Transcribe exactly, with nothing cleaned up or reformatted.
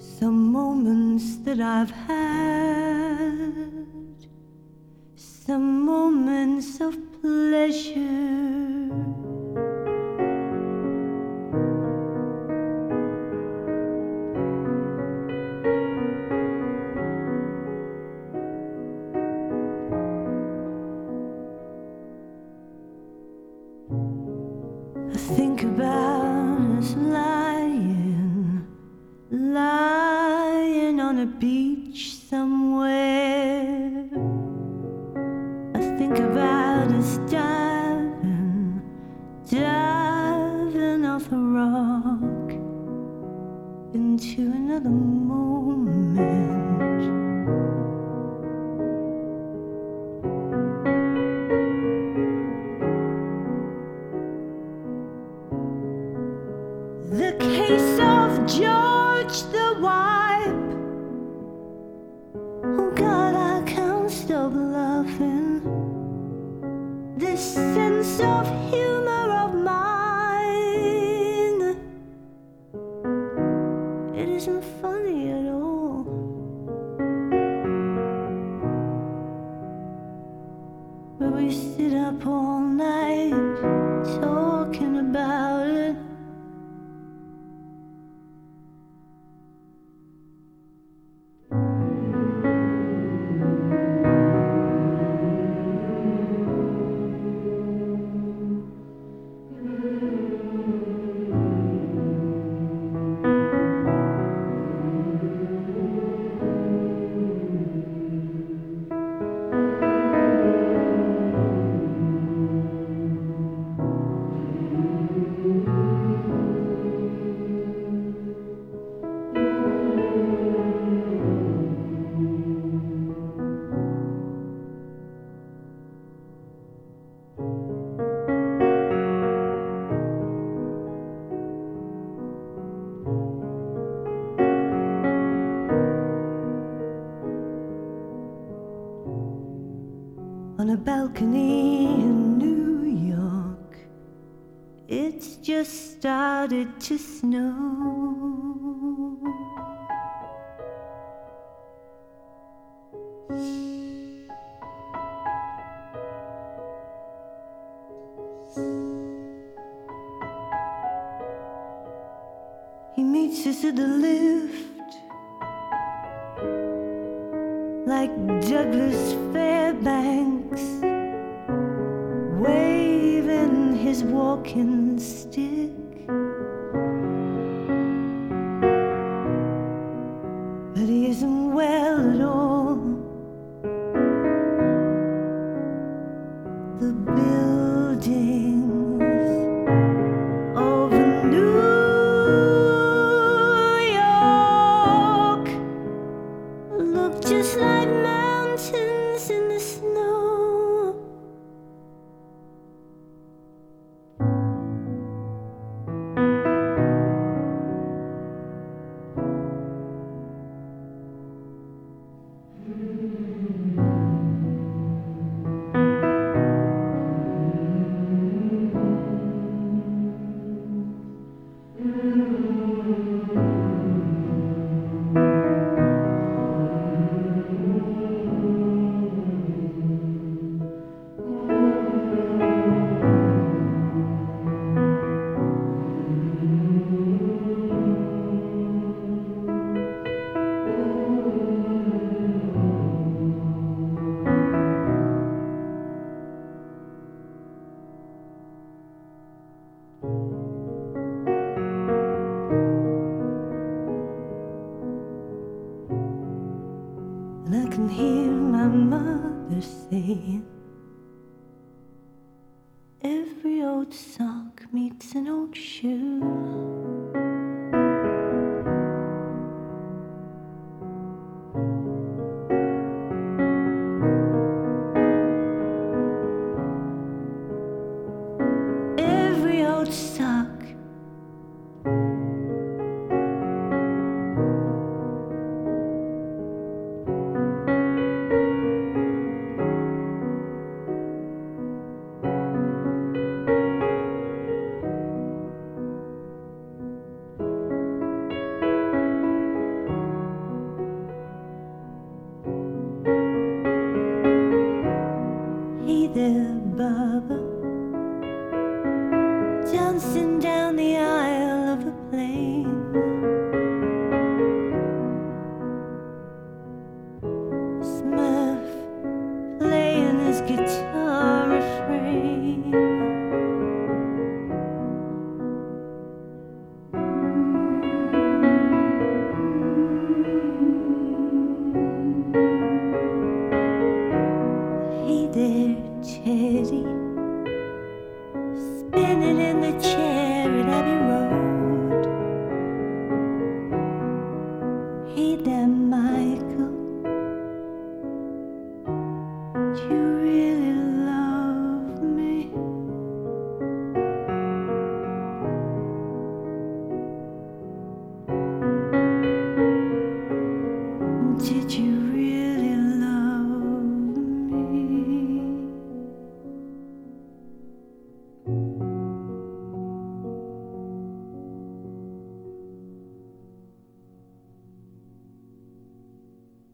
Some moments that I've had, some moments of pleasure, I think about us lying, lying on a beach somewhere. I think about us diving, diving off a rock into another moment. The case of George the Wipe. Oh God, I can't stop laughing. This sense of humor of mine, it isn't funny at all. But we sit up all night talking about it. On a balcony in New York, it's just started to snow. He meets us at the lift, like Douglas Fairbanks, waving his walking stick. But he isn't well at all. The buildings of New York look just like mountains in the snow. And I can hear my mother saying, every old sock meets an old shoe. Every old sock. Hey there, Michael.